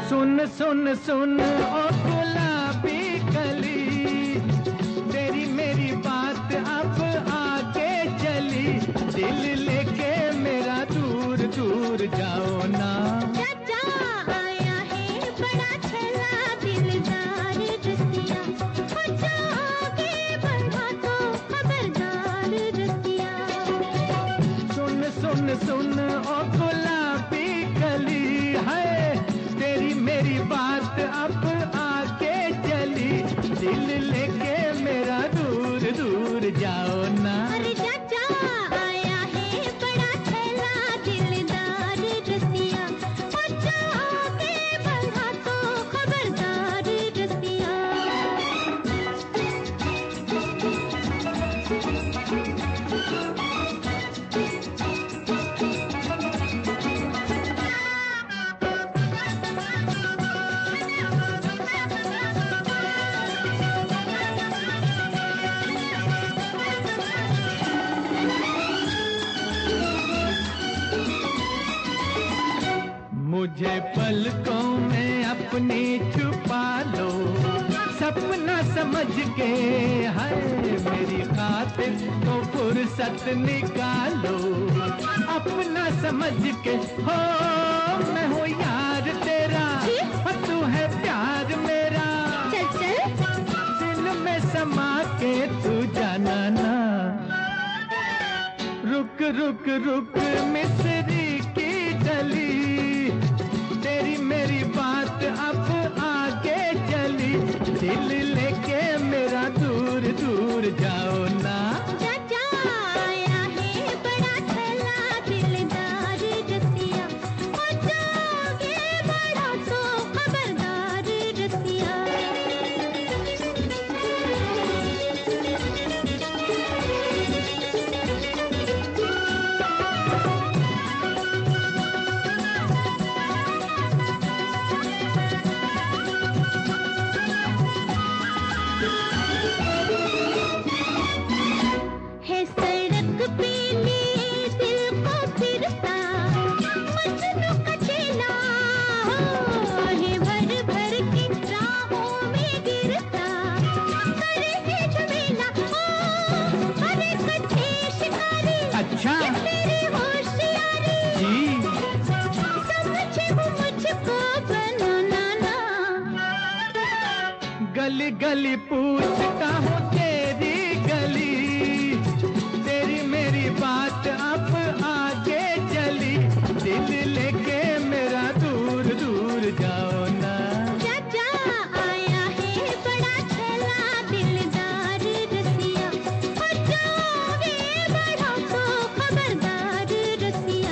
सुन सुन सुन ओ गुलाबी कली, तेरी मेरी बात अब आगे चली, दिल लेके मेरा दूर दूर जाओ ना। चाचा आया है बड़ा छला दिलदार रसिया, हो जाओगे बढ़ा तो खबरदार रसिया। सुन सुन सुन ओ गुलाबी कली है, तेरी मेरी बात अब आगे चली, दिल लेके मेरा दूर दूर जाओ ना। अरे चाचा आया है बड़ा छला दिलदार रसिया, हो जाओगे बढ़ा तो खबरदार रसिया। मुझे पलकों में अपनी छुपा लो, सपना समझ के है मेरी खातिर तो फुर्सत निकालो, अपना समझ के हो मैं हूँ यार तेरा, और तू है प्यार मेरा, चल चल दिल में समा के तू जाना ना। रुक रुक रुक मिस्री की डली, तेरी मेरी बात अब आगे चली, दिल लेके मेरा दूर दूर जाओ ना। चाचा आया है बड़ा छला दिलदार रसिया, हो जाओगे बढ़ा तो खबरदार रसिया। है सड़क पे लिए दिल को फिरता, मजनू का चेला है भर भर के राहों में गिरता, करे है झमेला ओ हरे कच्चे शिकारी। अच्छा ये मेरी होशियारी जी, समझे वो मुझको बनाना ना। गली गली पूछता हूँ तेरी गली, तेरी मेरी बात अब आगे चली, दिल लेके मेरा दूर दूर जाओ ना। चाचा आया है बड़ा छला दिलदार रसिया, हो जाओगे बढ़ा तो खबरदार रसिया।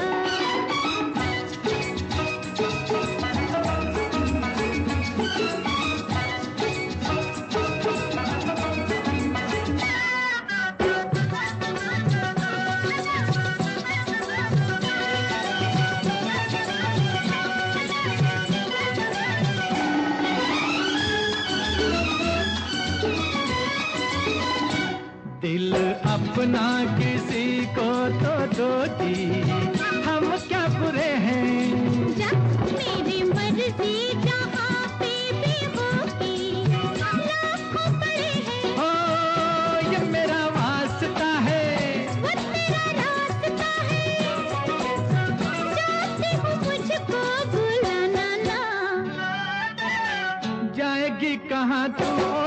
दिल अपना किसी को तो दो जी, हम क्या बुरे हैं। जा मेरी मर्जी जहाँ पे भी होगी, लाखों पड़े हैं ओ ये मेरा वास्ता है, वो तेरा रास्ता है, चाहती हूँ मुझको भुलाना ना। जाएगी कहाँ तू ओ